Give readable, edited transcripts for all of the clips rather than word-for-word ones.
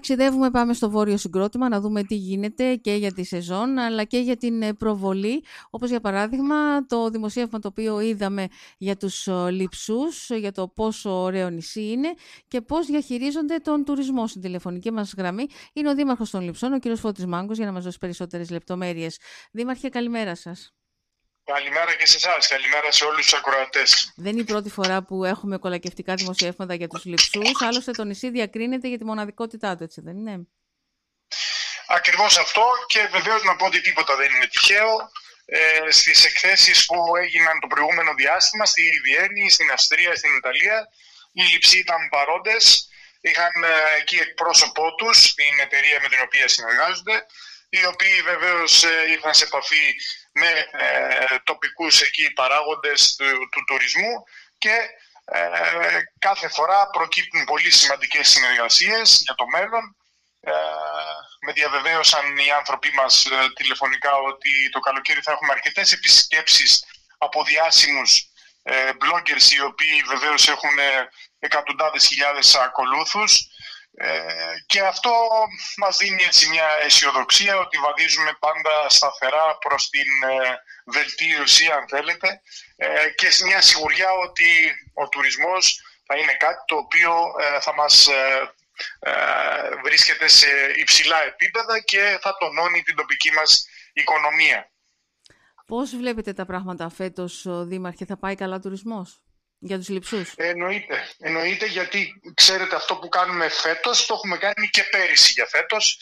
ταξιδεύουμε, πάμε στο βόρειο συγκρότημα να δούμε τι γίνεται και για τη σεζόν αλλά και για την προβολή, όπως για παράδειγμα το δημοσίευμα το οποίο είδαμε για τους Λειψούς, για το πόσο ωραίο νησί είναι και πώς διαχειρίζονται τον τουρισμό. Στην τηλεφωνική μας γραμμή είναι ο Δήμαρχος των Λειψών, ο κ. Φώτης Μάγκος, για να μας δώσει περισσότερες λεπτομέρειες. Δήμαρχε, καλημέρα σας. Καλημέρα και σε εσάς. Καλημέρα σε όλους τους ακροατές. Δεν είναι η πρώτη φορά που έχουμε κολακευτικά δημοσιεύματα για τους Λειψούς. Άλλωστε το νησί διακρίνεται για τη μοναδικότητά του, έτσι δεν είναι? Ακριβώς αυτό, και βεβαίως να πω ότι τίποτα δεν είναι τυχαίο. Στις εκθέσεις που έγιναν το προηγούμενο διάστημα στη Βιέννη, στην Αυστρία, στην Ιταλία, οι Λειψοί ήταν παρόντες. Είχαν εκεί εκπρόσωπό τους, την εταιρεία με την οποία συνεργάζονται, οι οποίοι βεβαίως ήρθαν σε επαφή με τοπικούς εκεί παράγοντες του τουρισμού και κάθε φορά προκύπτουν πολύ σημαντικές συνεργασίες για το μέλλον. Με διαβεβαίωσαν οι άνθρωποι μας τηλεφωνικά ότι το καλοκαίρι θα έχουμε αρκετές επισκέψεις από διάσημους bloggers, οι οποίοι βεβαίως έχουν εκατοντάδες χιλιάδες ακολούθους. Και αυτό μας δίνει έτσι μια αισιοδοξία ότι βαδίζουμε πάντα σταθερά προς την βελτίωση, αν θέλετε, και μια σιγουριά ότι ο τουρισμός θα είναι κάτι το οποίο θα μας βρίσκεται σε υψηλά επίπεδα και θα τονώνει την τοπική μας οικονομία. Πώς βλέπετε τα πράγματα φέτος, Δήμαρχε, θα πάει καλά ο τουρισμός για τους Λειψούς? Εννοείται, γιατί ξέρετε αυτό που κάνουμε φέτος το έχουμε κάνει και πέρυσι για φέτος,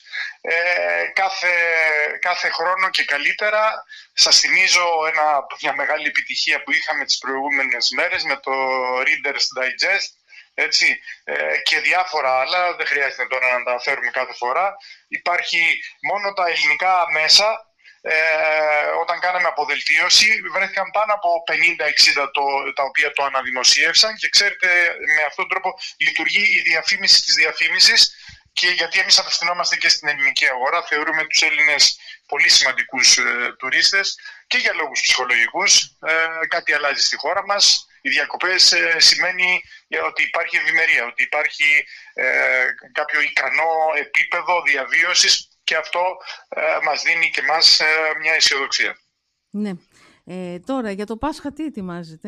κάθε χρόνο και καλύτερα. Σας θυμίζω μια μεγάλη επιτυχία που είχαμε τις προηγούμενες μέρες με το Reader's Digest, έτσι, και διάφορα άλλα, δεν χρειάζεται τώρα να τα αναφέρουμε κάθε φορά. Υπάρχει μόνο τα ελληνικά μέσα. Όταν κάναμε αποδελτίωση βρέθηκαν πάνω από 50-60 τα οποία το αναδημοσίευσαν, και ξέρετε, με αυτόν τον τρόπο λειτουργεί η διαφήμιση της διαφήμισης, και γιατί εμείς απευθυνόμαστε και στην ελληνική αγορά, θεωρούμε τους Έλληνες πολύ σημαντικούς τουρίστες και για λόγους ψυχολογικούς. Κάτι αλλάζει στη χώρα μας. Οι διακοπές σημαίνει ότι υπάρχει ευημερία, ότι υπάρχει κάποιο ικανό επίπεδο διαβίωσης, και αυτό μας δίνει και μας μια αισιοδοξία. Ναι. Τώρα για το Πάσχα τι ετοιμάζετε?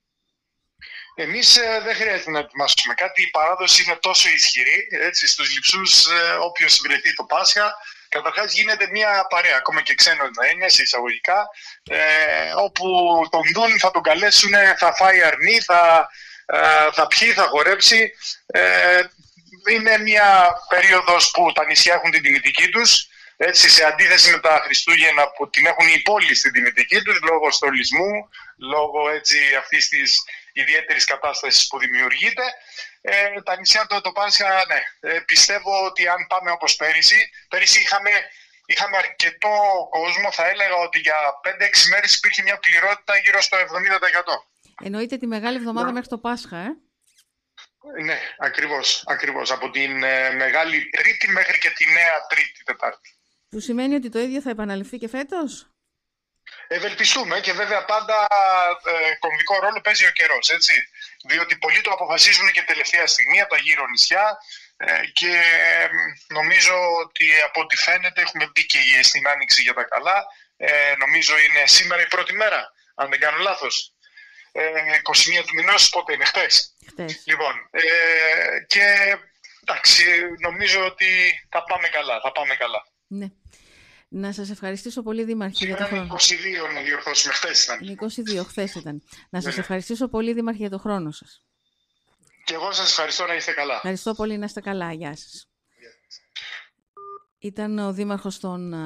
Εμείς δεν χρειάζεται να ετοιμάσουμε κάτι. Η παράδοση είναι τόσο ισχυρή. Έτσι, στους Λειψούς όποιος βρεθεί το Πάσχα, καταρχάς γίνεται μια παρέα, ακόμα και ξένος να είναι, σε εισαγωγικά, όπου τον δουν, θα τον καλέσουν, θα φάει αρνί, θα πιει, θα χορέψει. Είναι μια περίοδος που τα νησιά έχουν την τιμητική τους, έτσι, σε αντίθεση με τα Χριστούγεννα που την έχουν οι πόλεις στην τιμητική τους, λόγω στολισμού, λόγω έτσι αυτής της ιδιαίτερης κατάστασης που δημιουργείται. Τα νησιά το Πάσχα, ναι, πιστεύω ότι αν πάμε όπως πέρυσι είχαμε αρκετό κόσμο, θα έλεγα ότι για 5-6 μέρες υπήρχε μια πληρότητα γύρω στο 70%. Εννοείται τη Μεγάλη Εβδομάδα μέχρι το Πάσχα, Ναι, ακριβώς. Από την Μεγάλη Τρίτη μέχρι και τη Νέα Τρίτη, Τετάρτη. Που σημαίνει ότι το ίδιο θα επαναληφθεί και φέτος? Ευελπιστούμε, και βέβαια πάντα κομβικό ρόλο παίζει ο καιρός, έτσι. Διότι πολλοί το αποφασίζουν και τελευταία στιγμή από τα γύρω νησιά, και νομίζω ότι από ό,τι φαίνεται έχουμε μπει και στην άνοιξη για τα καλά. Νομίζω είναι σήμερα η πρώτη μέρα, αν δεν κάνω λάθος. 21 του μηνός, πότε είναι? Χτες. Λοιπόν, και εντάξει, νομίζω ότι θα πάμε καλά. Ναι. Να σας ευχαριστήσω πολύ, Δήμαρχε, για το χρόνο. 22 να διορθώσουμε, χθες ήταν. 22, χθες ήταν. Να σας ευχαριστήσω πολύ, Δήμαρχε, για το χρόνο σας. Και εγώ σας ευχαριστώ, να είστε καλά. Ευχαριστώ πολύ, να είστε καλά. Γεια σας. Ήταν ο Δήμαρχος των